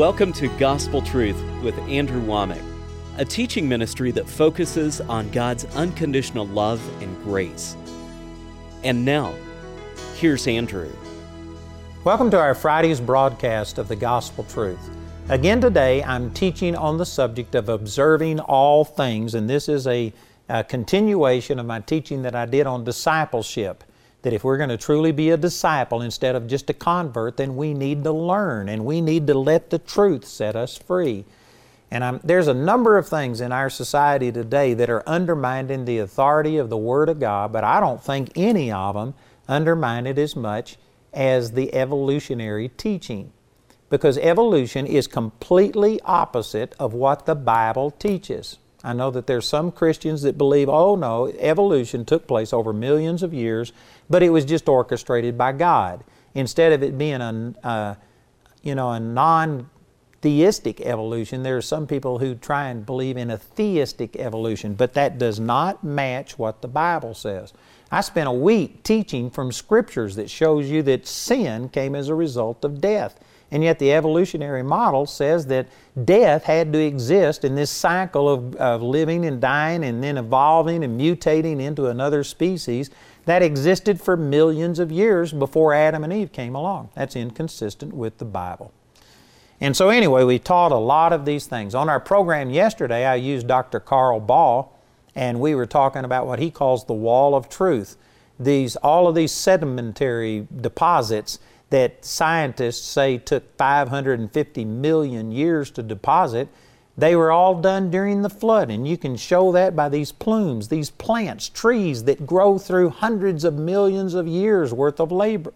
Welcome to Gospel Truth with Andrew Womack, a teaching ministry that focuses on God's unconditional love and grace. And now, here's Andrew. Welcome to our Friday's broadcast of the Gospel Truth. Again today, I'm teaching on the subject of observing all things, and this is a continuation of my teaching that I did on discipleship. That if we're going to truly be a disciple instead of just a convert, then we need to learn and we need to let the truth set us free. And there's a number of things in our society today that are undermining the authority of the Word of God, but I don't think any of them undermine it as much as the evolutionary teaching. Because evolution is completely opposite of what the Bible teaches. I know that there's some Christians that believe, oh no, evolution took place over millions of years, but it was just orchestrated by God. Instead of it being a non-theistic evolution, there are some people who try and believe in a theistic evolution, but that does not match what the Bible says. I spent a week teaching from Scriptures that shows you that sin came as a result of death. And yet the evolutionary model says that death had to exist in this cycle of living and dying and then evolving and mutating into another species that existed for millions of years before Adam and Eve came along. That's inconsistent with the Bible. And so anyway, we taught a lot of these things. On our program yesterday, I used Dr. Carl Ball, and we were talking about what he calls the wall of truth. All of these sedimentary deposits that scientists say took 550 million years to deposit, they were all done during the flood. And you can show that by these plumes, these plants, trees that grow through hundreds of millions of years worth of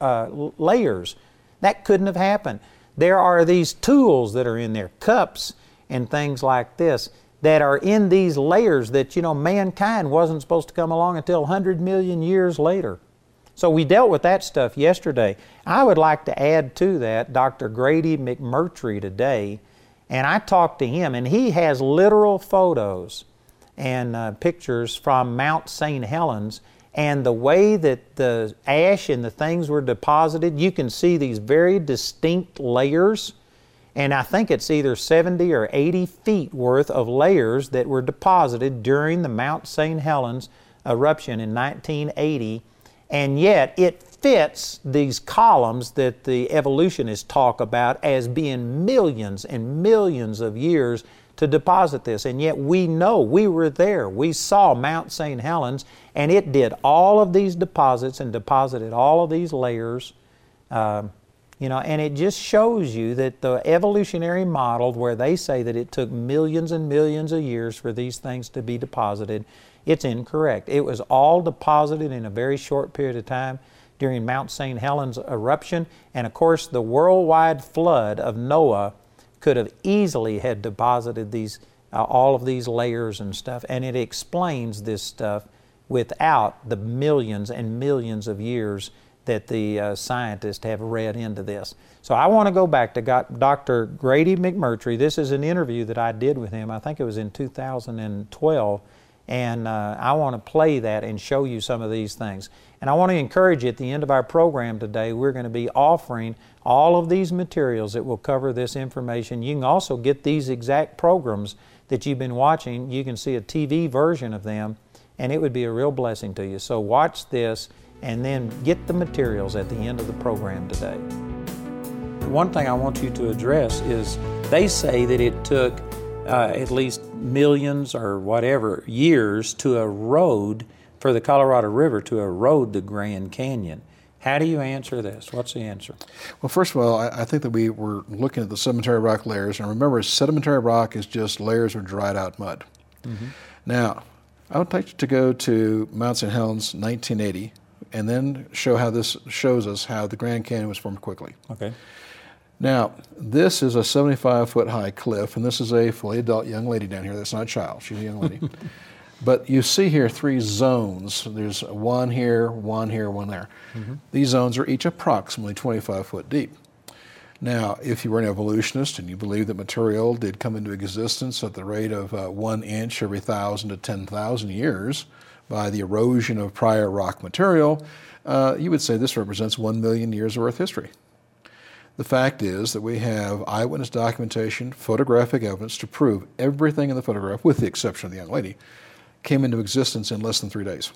layers. That couldn't have happened. There are these tools that are in there, cups and things like this, that are in these layers that, mankind wasn't supposed to come along until 100 million years later. So we dealt with that stuff yesterday. I would like to add to that Dr. Grady McMurtry today, and I talked to him, and he has literal photos and pictures from Mount St. Helens, and the way that the ash and the things were deposited, you can see these very distinct layers, and I think it's either 70 or 80 feet worth of layers that were deposited during the Mount St. Helens eruption in 1980. And yet it fits these columns that the evolutionists talk about as being millions and millions of years to deposit this. And yet we know, we were there, we saw Mount St. Helens, and it did all of these deposits and deposited all of these layers. And it just shows you that the evolutionary model, where they say that it took millions and millions of years for these things to be deposited, it's incorrect. It was all deposited in a very short period of time during Mount St. Helens eruption. And of course, the worldwide flood of Noah could have easily had deposited these all of these layers and stuff. And it explains this stuff without the millions and millions of years that the scientists have read into this. So I want to go back to Dr. Grady McMurtry. This is an interview that I did with him. I think it was in 2012. And I want to play that and show you some of these things. And I want to encourage you, at the end of our program today, we're going to be offering all of these materials that will cover this information. You can also get these exact programs that you've been watching. You can see a TV version of them, and it would be a real blessing to you. So watch this and then get the materials at the end of the program today. One thing I want you to address is they say that it took at least millions or whatever years to erode, for the Colorado River to erode the Grand Canyon. How do you answer this? What's the answer? Well, first of all, I think that we were looking at the sedimentary rock layers, and remember, sedimentary rock is just layers of dried out mud. Mm-hmm. Now, I would like to go to Mount St. Helens 1980 and then show how this shows us how the Grand Canyon was formed quickly. Okay. Now, this is a 75-foot high cliff, and this is a fully adult young lady down here. That's not a child, she's a young lady. But you see here 3 zones. There's one here, one here, one there. Mm-hmm. These zones are each approximately 25 foot deep. Now, if you were an evolutionist and you believe that material did come into existence at the rate of 1 inch every 1,000 to 10,000 years by the erosion of prior rock material, you would say this represents 1 million years of Earth history. The fact is that we have eyewitness documentation, photographic evidence to prove everything in the photograph, with the exception of the young lady, came into existence in less than 3 days.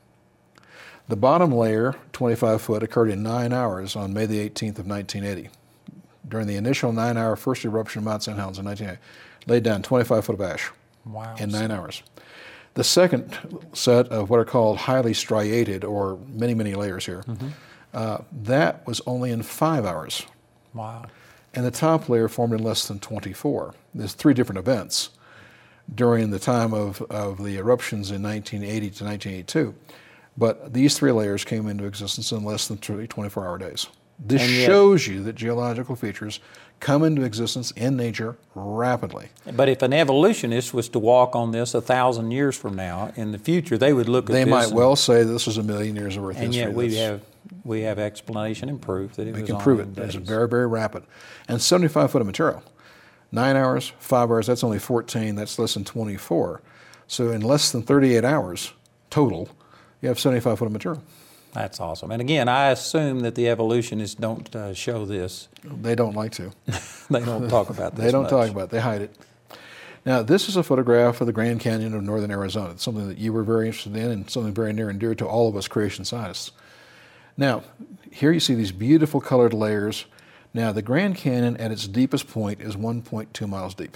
The bottom layer, 25 foot, occurred in 9 hours on May the 18th of 1980. During the initial 9-hour first eruption of Mount St. Helens in 1980, laid down 25 foot of ash in 9 hours. The second set of what are called highly striated, or many, many layers here, that was only in 5 hours. Wow. And the top layer formed in less than 24. There's 3 different events during the time of the eruptions in 1980 to 1982. But these 3 layers came into existence in less than 24-hour days. This shows you that geological features come into existence in nature rapidly. But if an evolutionist was to walk on this 1,000 years from now, in the future, they would look at this. They might well say this was 1,000,000 years of Earth history. And yet we have explanation and proof that it was. We can prove it. It's very, very rapid. And 75 foot of material. 9 hours, 5 hours, that's only 14, that's less than 24. So in less than 38 hours total, you have 75 foot of material. That's awesome. And again, I assume that the evolutionists don't show this. They don't like to. They don't talk about this. They don't talk about it. They hide it. Now, this is a photograph of the Grand Canyon of northern Arizona. It's something that you were very interested in and something very near and dear to all of us creation scientists. Now, here you see these beautiful colored layers. Now, the Grand Canyon at its deepest point is 1.2 miles deep.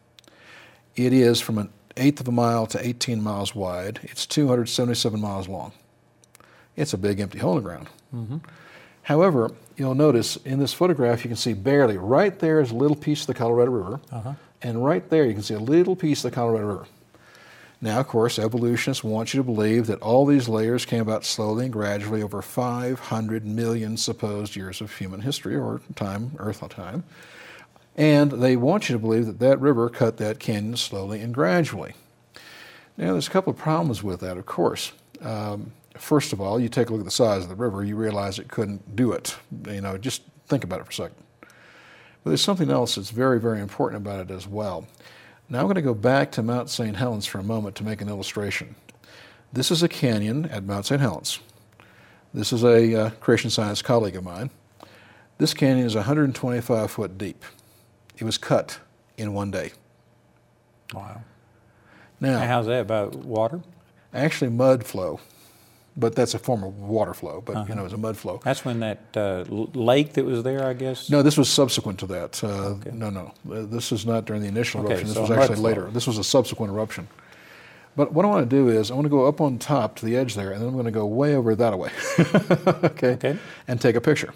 It is from 1/8 of a mile to 18 miles wide. It's 277 miles long. It's a big empty hole in the ground. However, you'll notice in this photograph you can see barely, right there is a little piece of the Colorado River, and right there you can see a little piece of the Colorado River. Now, of course, evolutionists want you to believe that all these layers came about slowly and gradually over 500 million supposed years of human history, or time, Earth time. And they want you to believe that that river cut that canyon slowly and gradually. Now, there's a couple of problems with that, of course. First of all, you take a look at the size of the river, you realize it couldn't do it. You know, just think about it for a second. But there's something else that's very, very important about it as well. Now I'm going to go back to Mount St. Helens for a moment to make an illustration. This is a canyon at Mount St. Helens. This is a creation science colleague of mine. This canyon is 125 foot deep. It was cut in 1 day. Wow. Now, how's that about water? Actually, mud flow. But that's a form of water flow, but you know, it's a mud flow. That's when that lake that was there, I guess? No, this was subsequent to that. Okay. No. This is not during the initial eruption. This so was actually later. This was a subsequent eruption. But what I want to do is I want to go up on top to the edge there, and then I'm going to go way over that way, okay, and take a picture.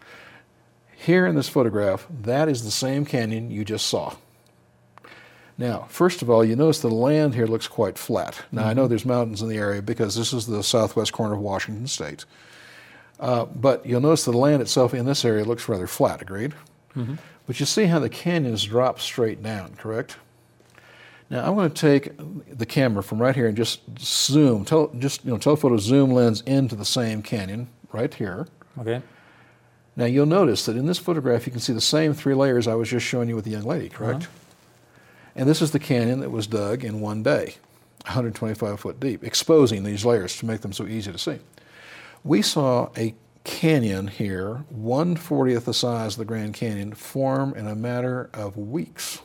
Here in this photograph, that is the same canyon you just saw. Now, first of all, you notice the land here looks quite flat. Now, I know there's mountains in the area because this is the southwest corner of Washington State. But you'll notice the land itself in this area looks rather flat, agreed? But you see how the canyons drop straight down, correct? Now, I'm going to take the camera from right here and just zoom, telephoto zoom lens into the same canyon right here. Okay. Now, you'll notice that in this photograph, you can see the same 3 layers I was just showing you with the young lady, correct? And this is the canyon that was dug in 1 day, 125 foot deep, exposing these layers to make them so easy to see. We saw a canyon here, 1/40th the size of the Grand Canyon, form in a matter of weeks.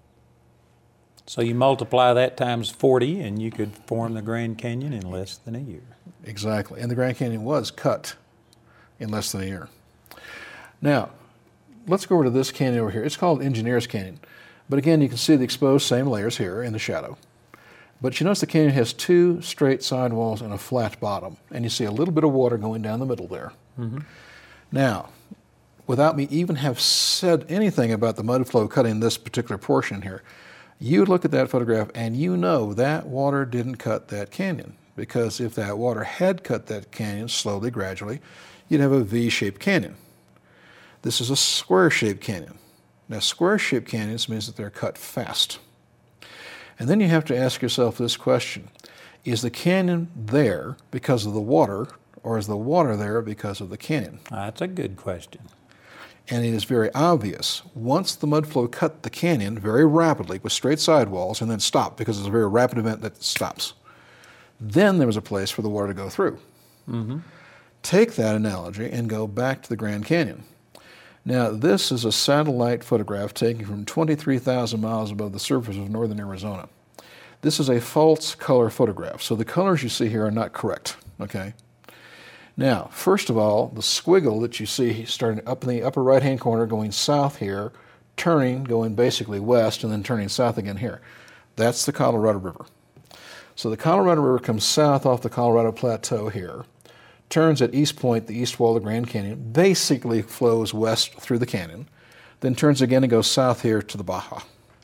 So you multiply that times 40 and you could form the Grand Canyon in less than a year. Exactly. And the Grand Canyon was cut in less than a year. Now, let's go over to this canyon over here. It's called Engineers Canyon. But again, you can see the exposed same layers here in the shadow. But you notice the canyon has 2 straight sidewalls and a flat bottom. And you see a little bit of water going down the middle there. Now, without me even have said anything about the mud flow cutting this particular portion here, you look at that photograph and you know that water didn't cut that canyon. Because if that water had cut that canyon slowly, gradually, you'd have a V-shaped canyon. This is a square-shaped canyon. Now, square-shaped canyons means that they're cut fast. And then you have to ask yourself this question. Is the canyon there because of the water, or is the water there because of the canyon? That's a good question. And it is very obvious. Once the mud flow cut the canyon very rapidly with straight sidewalls and then stopped because it's a very rapid event that stops, then there was a place for the water to go through. Take that analogy and go back to the Grand Canyon. Now, this is a satellite photograph taken from 23,000 miles above the surface of northern Arizona. This is a false color photograph, so the colors you see here are not correct, okay? Now, first of all, the squiggle that you see starting up in the upper right-hand corner going south here, turning, going basically west, and then turning south again here. That's the Colorado River. So the Colorado River comes south off the Colorado Plateau here, turns at East Point, the east wall of the Grand Canyon, basically flows west through the canyon, then turns again and goes south here to the Baja.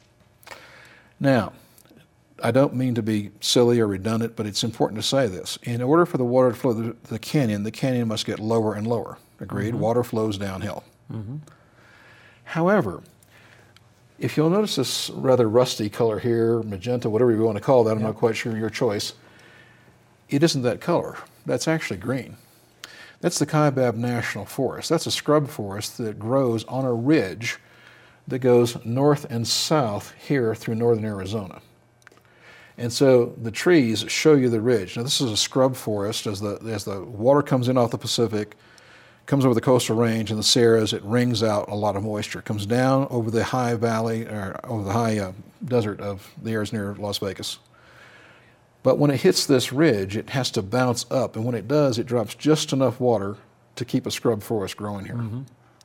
Now, I don't mean to be silly or redundant, but it's important to say this. In order for the water to flow through the canyon must get lower and lower. Agreed? Mm-hmm. Water flows downhill. Mm-hmm. However, if you'll notice this rather rusty color here, magenta, whatever you want to call that, I'm not quite sure your choice, it isn't that color. That's actually green. That's the Kaibab National Forest. That's a scrub forest that grows on a ridge that goes north and south here through northern Arizona. And so the trees show you the ridge. Now this is a scrub forest. As the water comes in off the Pacific, comes over the coastal range and the Sierras, it wrings out a lot of moisture. It comes down over the high valley, or over the high desert of the areas near Las Vegas. But when it hits this ridge, it has to bounce up, and when it does, it drops just enough water to keep a scrub forest growing here. Mm-hmm.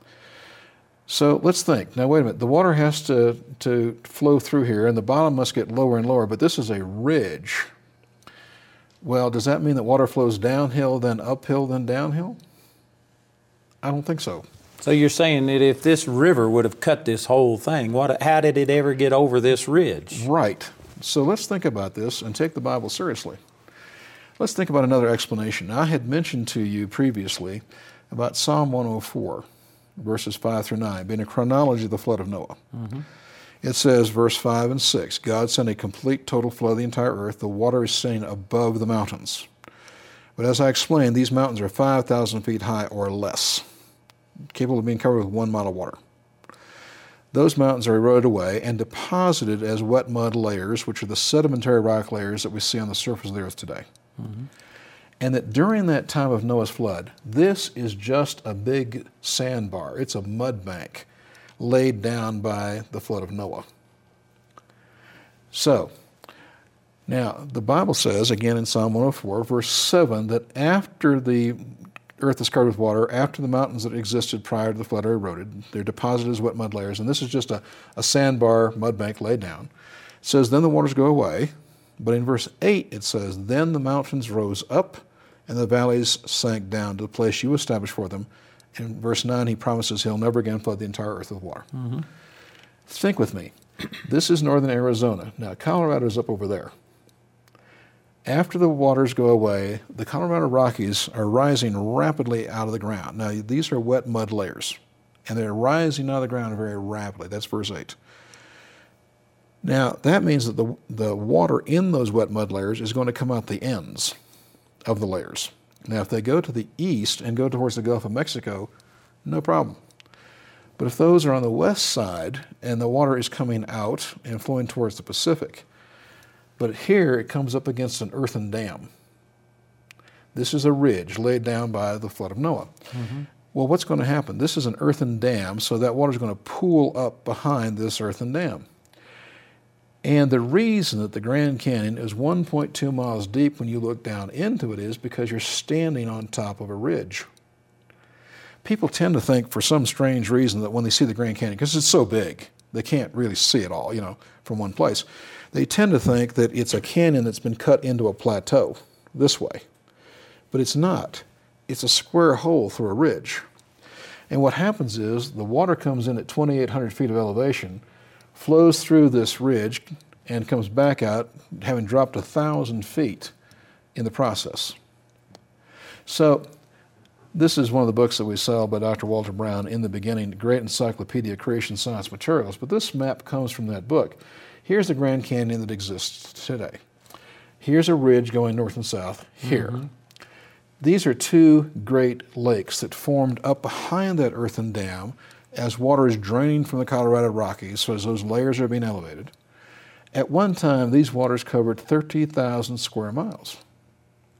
So let's think. Now wait a minute, the water has to flow through here, and the bottom must get lower and lower, but this is a ridge. Well, does that mean that water flows downhill, then uphill, then downhill? I don't think so. So you're saying that if this river would have cut this whole thing, how did it ever get over this ridge? Right. So let's think about this and take the Bible seriously. Let's think about another explanation. I had mentioned to you previously about Psalm 104, verses 5 through 9, being a chronology of the flood of Noah. Mm-hmm. It says, verse 5 and 6, God sent a complete total flood of the entire earth. The water is seen above the mountains. But as I explained, these mountains are 5,000 feet high or less, capable of being covered with 1 mile of water. Those mountains are eroded away and deposited as wet mud layers, which are the sedimentary rock layers that we see on the surface of the earth today. Mm-hmm. And that during that time of Noah's flood, this is just a big sandbar. It's a mud bank laid down by the flood of Noah. So, now the Bible says, again in Psalm 104, verse 7, that after the earth is covered with water, after the mountains that existed prior to the flood are eroded, they're deposited as wet mud layers, and this is just a sandbar mud bank laid down. It says, then the waters go away, but in verse 8 it says, then the mountains rose up, and the valleys sank down to the place you established for them. In verse 9 he promises he'll never again flood the entire earth with water. Mm-hmm. Think with me. This is northern Arizona. Now Colorado's up over there. After the waters go away, the Colorado Rockies are rising rapidly out of the ground. Now, these are wet mud layers, and they're rising out of the ground very rapidly. That's verse 8. Now, that means that the water in those wet mud layers is going to come out the ends of the layers. Now, if they go to the east and go towards the Gulf of Mexico, no problem. But if those are on the west side and the water is coming out and flowing towards the Pacific, but here it comes up against an earthen dam. This is a ridge laid down by the flood of Noah. Mm-hmm. Well, what's going to happen? This is an earthen dam, so that water is going to pool up behind this earthen dam. And the reason that the Grand Canyon is 1.2 miles deep when you look down into it is because you're standing on top of a ridge. People tend to think, for some strange reason, that when they see the Grand Canyon, because it's so big, they can't really see it all, from one place. They tend to think that it's a canyon that's been cut into a plateau this way. But it's not. It's a square hole through a ridge. And what happens is the water comes in at 2,800 feet of elevation, flows through this ridge, and comes back out, having dropped 1,000 feet in the process. So this is one of the books that we sell by Dr. Walter Brown in the beginning, Great Encyclopedia of Creation Science Materials. But this map comes from that book. Here's the Grand Canyon that exists today. Here's a ridge going north and south here. Mm-hmm. These are two great lakes that formed up behind that earthen dam as water is draining from the Colorado Rockies, so as those layers are being elevated. At one time, these waters covered 30,000 square miles.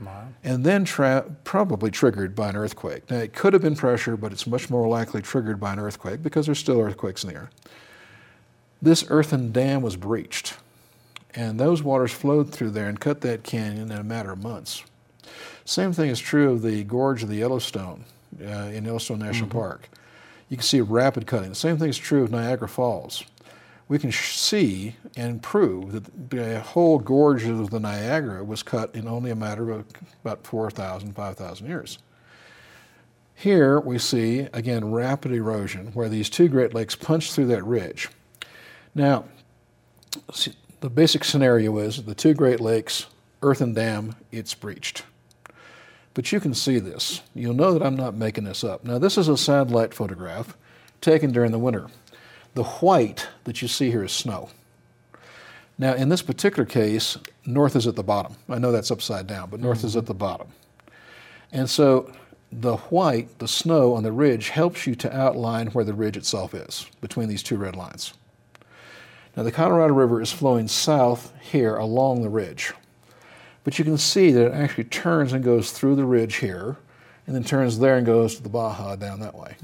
Wow. And then probably triggered by an earthquake. Now, it could have been pressure, but it's much more likely triggered by an earthquake because there's still earthquakes in the air. This earthen dam was breached, and those waters flowed through there and cut that canyon in a matter of months. Same thing is true of the gorge of the Yellowstone in Yellowstone National Park. You can see rapid cutting. The same thing is true of Niagara Falls. We can see and prove that the whole gorge of the Niagara was cut in only a matter of about 4,000, 5,000 years. Here we see, again, rapid erosion where these two Great Lakes punch through that ridge. Now, the basic scenario is the two Great Lakes, earthen dam, it's breached. But you can see this. You'll know that I'm not making this up. Now, this is a satellite photograph taken during the winter. The white that you see here is snow. Now, in this particular case, north is at the bottom. I know that's upside down, but north is at the bottom. And so the white, the snow on the ridge, helps you to outline where the ridge itself is, between these two red lines. Now, the Colorado River is flowing south here along the ridge. But you can see that it actually turns and goes through the ridge here, and then turns there and goes to the Baja down that way.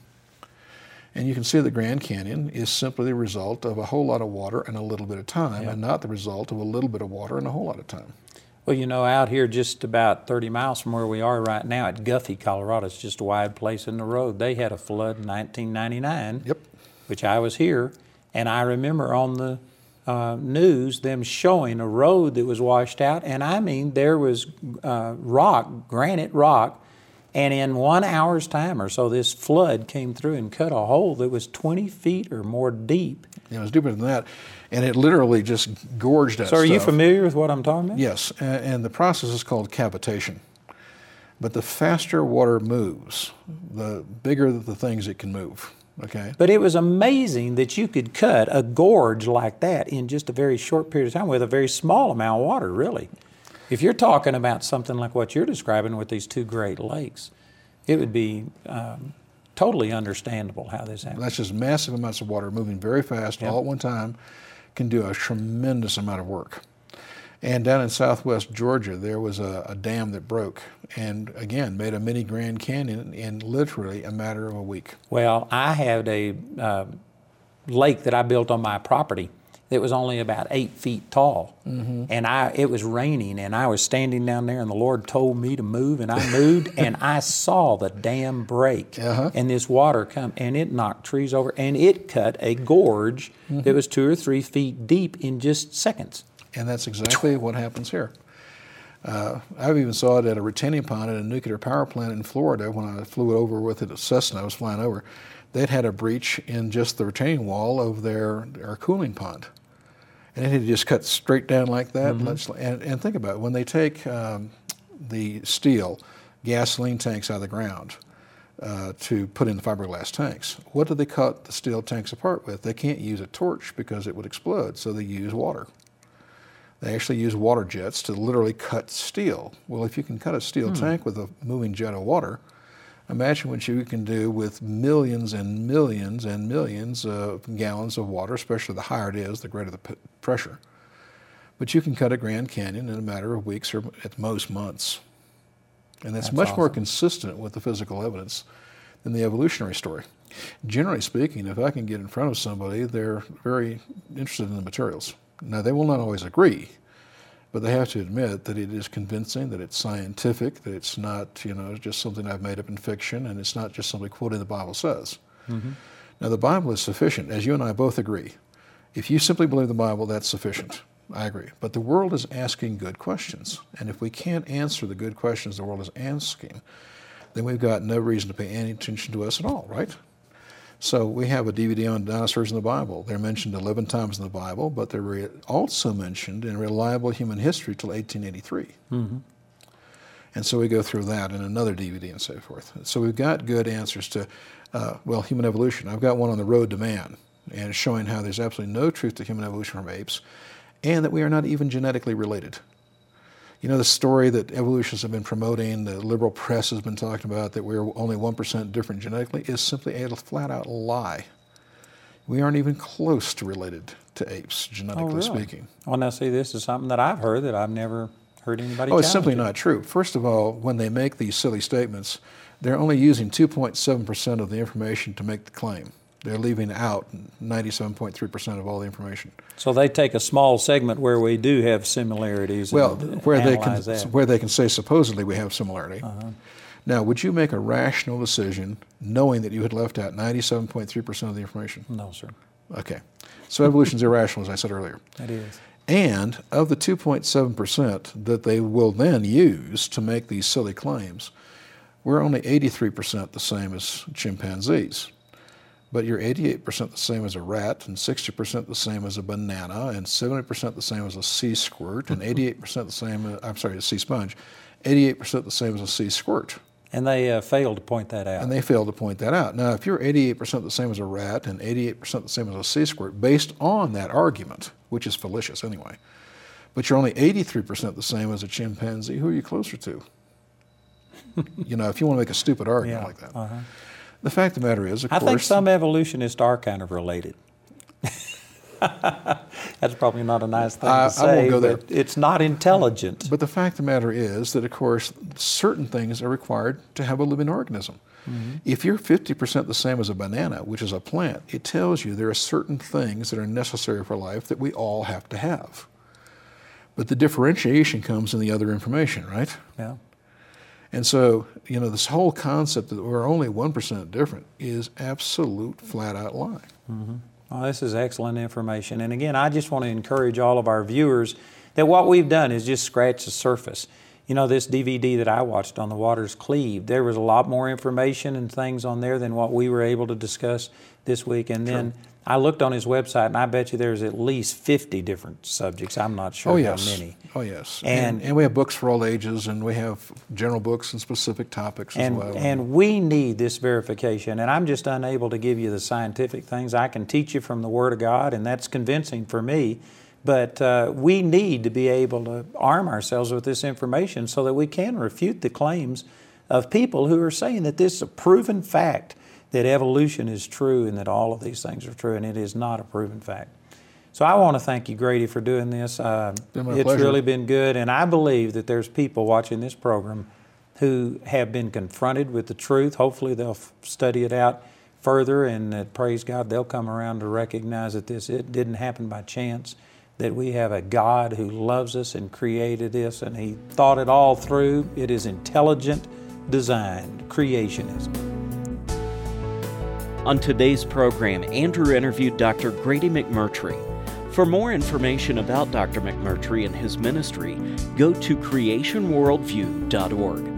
And you can see the Grand Canyon is simply the result of a whole lot of water and a little bit of time, and not the result of a little bit of water and a whole lot of time. Well, you know, out here just about 30 miles from where we are right now at Guthrie, Colorado, it's just a wide place in the road. They had a flood in 1999, which I was here, and I remember on the news them showing a road that was washed out, and I mean there was granite rock, and in 1 hour's time or so this flood came through and cut a hole that was 20 feet or more deep. Yeah, it was deeper than that, and it literally just gorged that So are stuff. you familiar with what I'm talking about? Yes, and the process is called cavitation. But the faster water moves, the bigger the things it can move. Okay. But it was amazing that you could cut a gorge like that in just a very short period of time with a very small amount of water, really. If you're talking about something like what you're describing with these two Great Lakes, it would be totally understandable how this happened. That's just massive amounts of water moving very fast all at one time can do a tremendous amount of work. And down in southwest Georgia, there was a dam that broke and, again, made a mini Grand Canyon in literally a matter of a week. Well, I had a lake that I built on my property that was only about 8 feet tall. And it was raining, and I was standing down there, and the Lord told me to move, and I moved, and I saw the dam break, and this water come, and it knocked trees over, and it cut a gorge that was 2 or 3 feet deep in just seconds. And that's exactly what happens here. I've even saw it at a retaining pond at a nuclear power plant in Florida when I flew over with it at Cessna. I was flying over. They'd had a breach in just the retaining wall of their cooling pond. And it had just cut straight down like that. And think about it. When they take the steel gasoline tanks out of the ground to put in the fiberglass tanks, what do they cut the steel tanks apart with? They can't use a torch because it would explode, so they use water. They actually use water jets to literally cut steel. Well, if you can cut a steel tank with a moving jet of water, imagine what you can do with millions and millions and millions of gallons of water, especially the higher it is, the greater the pressure. But you can cut a Grand Canyon in a matter of weeks or at most months. And that's much more consistent with the physical evidence than the evolutionary story. Generally speaking, if I can get in front of somebody, they're very interested in the materials. Now, they will not always agree, but they have to admit that it is convincing, that it's scientific, that it's not, just something I've made up in fiction, and it's not just somebody quoting the Bible says. Now, the Bible is sufficient, as you and I both agree. If you simply believe the Bible, that's sufficient. I agree. But the world is asking good questions, and if we can't answer the good questions the world is asking, then we've got no reason to pay any attention to us at all, right? So we have a DVD on dinosaurs in the Bible. They're mentioned 11 times in the Bible, but they're also mentioned in reliable human history till 1883. And so we go through that in another DVD and so forth. So we've got good answers to, human evolution. I've got one on the road to man, and it's showing how there's absolutely no truth to human evolution from apes, and that we are not even genetically related. You know, the story that evolutionists have been promoting, the liberal press has been talking about, that we're only 1% different genetically, is simply a flat-out lie. We aren't even close to related to apes, genetically speaking. Well, now see, this is something that I've heard that I've never heard anybody Oh, it's simply challenge it. not true. First of all, when they make these silly statements, they're only using 2.7% of the information to make the claim. They're leaving out 97.3% of all the information. So they take a small segment where we do have similarities. Well, and where they can say supposedly we have similarity. Now, would you make a rational decision knowing that you had left out 97.3% of the information? No, sir. Okay. So evolution is irrational, as I said earlier. It is. And of the 2.7% that they will then use to make these silly claims, we're only 83% the same as chimpanzees. But you're 88% the same as a rat, and 60% the same as a banana, and 70% the same as a sea squirt, and 88% the same, a sea sponge, 88% the same as a sea squirt. And they failed to point that out. And they failed to point that out. Now, if you're 88% the same as a rat and 88% the same as a sea squirt, based on that argument, which is fallacious anyway, but you're only 83% the same as a chimpanzee, who are you closer to? You know, if you want to make a stupid argument like that. The fact of the matter is, of course... I think some evolutionists are kind of related. That's probably not a nice thing to say, I won't go there. but it's not intelligent. But the fact of the matter is that, of course, certain things are required to have a living organism. If you're 50% the same as a banana, which is a plant, it tells you there are certain things that are necessary for life that we all have to have. But the differentiation comes in the other information, right? Yeah. And so, you know, this whole concept that we're only 1% different is absolute flat-out lie. Well, this is excellent information. And again, I just want to encourage all of our viewers that what we've done is just scratch the surface. You know, this DVD that I watched on The Waters Cleave, there was a lot more information and things on there than what we were able to discuss this week. And then I looked on his website, and I bet you there's at least 50 different subjects. I'm not sure how many. Oh, yes. And we have books for all ages, and we have general books and specific topics as well. And we need this verification. And I'm just unable to give you the scientific things. I can teach you from the Word of God, and that's convincing for me. But we need to be able to arm ourselves with this information so that we can refute the claims of people who are saying that this is a proven fact, that evolution is true and that all of these things are true, and it is not a proven fact. So I want to thank you, Grady, for doing this. It's pleasure. Really been good, and I believe that there's people watching this program who have been confronted with the truth. Hopefully they'll study it out further, and that, praise God, they'll come around to recognize that it didn't happen by chance, that we have a God who loves us and created this, and He thought it all through. It is intelligent design, creationism. On today's program, Andrew interviewed Dr. Grady McMurtry. For more information about Dr. McMurtry and his ministry, go to creationworldview.org.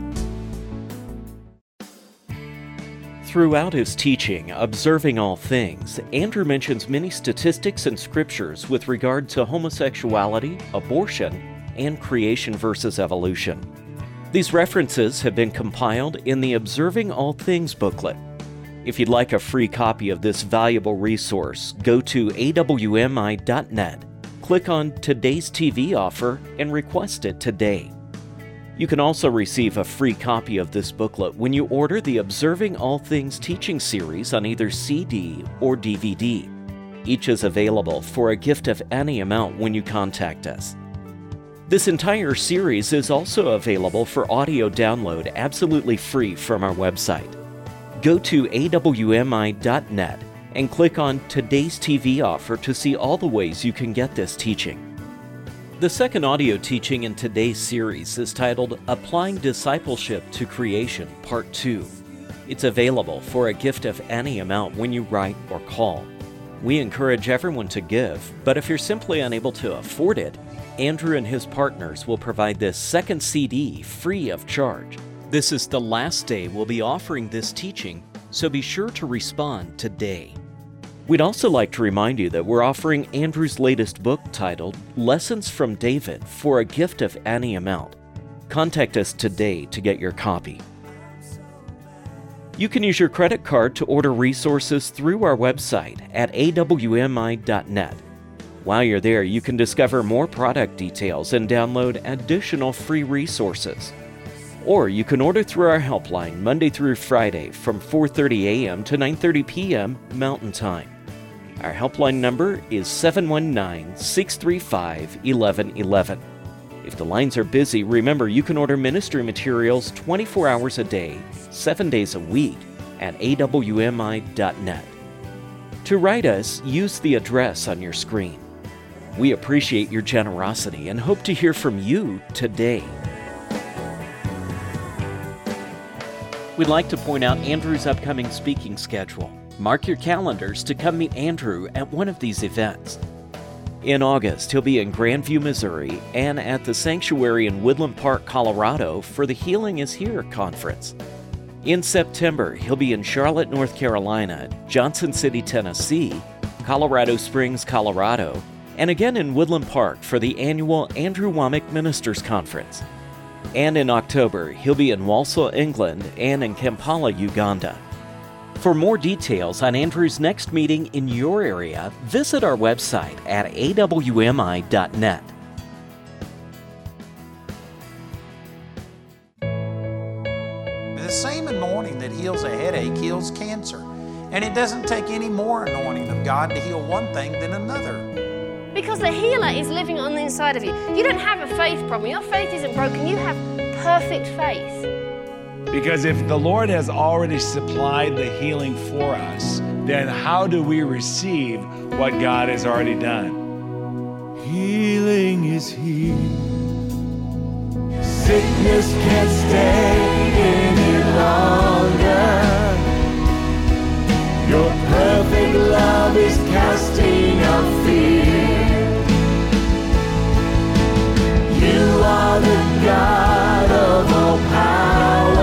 Throughout his teaching, Observing All Things, Andrew mentions many statistics and scriptures with regard to homosexuality, abortion, and creation versus evolution. These references have been compiled in the Observing All Things booklet. If you'd like a free copy of this valuable resource, go to awmi.net, click on Today's TV offer, and request it today. You can also receive a free copy of this booklet when you order the Observing All Things teaching series on either CD or DVD. Each is available for a gift of any amount when you contact us. This entire series is also available for audio download absolutely free from our website. Go to awmi.net and click on Today's TV offer to see all the ways you can get this teaching. The second audio teaching in today's series is titled Applying Discipleship to Creation, Part 2. It's available for a gift of any amount when you write or call. We encourage everyone to give, but if you're simply unable to afford it, Andrew and his partners will provide this second CD free of charge. This is the last day we'll be offering this teaching, so be sure to respond today. We'd also like to remind you that we're offering Andrew's latest book titled Lessons from David for a gift of any amount. Contact us today to get your copy. You can use your credit card to order resources through our website at awmi.net. While you're there, you can discover more product details and download additional free resources. Or you can order through our helpline Monday through Friday from 4:30 a.m. to 9:30 p.m. Mountain Time. Our helpline number is 719-635-1111. If the lines are busy, remember you can order ministry materials 24 hours a day, 7 days a week at awmi.net. To write us, use the address on your screen. We appreciate your generosity and hope to hear from you today. We'd like to point out Andrew's upcoming speaking schedule. Mark your calendars to come meet Andrew at one of these events. In August, he'll be in Grandview, Missouri, and at the Sanctuary in Woodland Park, Colorado for the Healing is Here conference. In September, he'll be in Charlotte, North Carolina, Johnson City, Tennessee, Colorado Springs, Colorado, and again in Woodland Park for the annual Andrew Wommack Ministers Conference. And in October, he'll be in Walsall, England, and in Kampala, Uganda. For more details on Andrew's next meeting in your area, visit our website at awmi.net. The same anointing that heals a headache heals cancer. And it doesn't take any more anointing of God to heal one thing than another. Because the healer is living on the inside of you. You don't have a faith problem. Your faith isn't broken. You have perfect faith. Because if the Lord has already supplied the healing for us, then how do we receive what God has already done? Healing is here. Sickness can't stay any longer. Your perfect love is casting out fear. You are the God of all power.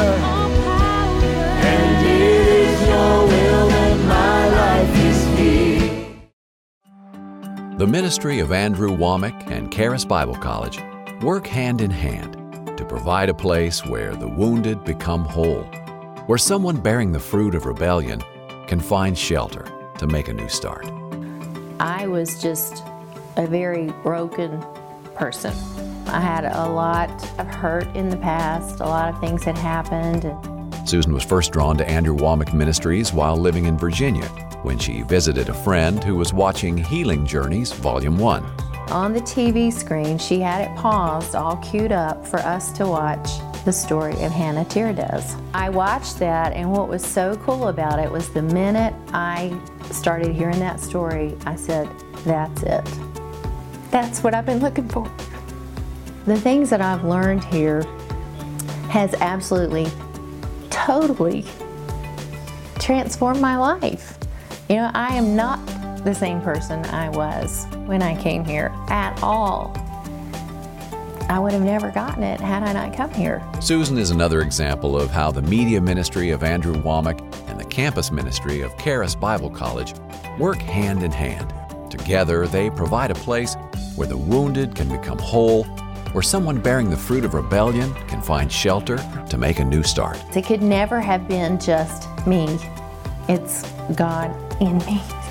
And it is your will that my life is here. The ministry of Andrew Wommack and Charis Bible College work hand in hand to provide a place where the wounded become whole, where someone bearing the fruit of rebellion can find shelter to make a new start. I was just a very broken person. I had a lot of hurt in the past, a lot of things had happened. Susan was first drawn to Andrew Wommack Ministries while living in Virginia when she visited a friend who was watching Healing Journeys Volume 1. On the TV screen, she had it paused, all queued up for us to watch the story of Hannah Teardoes. I watched that, and what was so cool about it was the minute I started hearing that story, I said, that's it. That's what I've been looking for. The things that I've learned here has absolutely, totally transformed my life. You know, I am not the same person I was when I came here at all. I would have never gotten it had I not come here. Susan is another example of how the media ministry of Andrew Wommack and the campus ministry of Charis Bible College work hand in hand. Together, they provide a place where the wounded can become whole, where someone bearing the fruit of rebellion can find shelter to make a new start. It could never have been just me. It's God in me.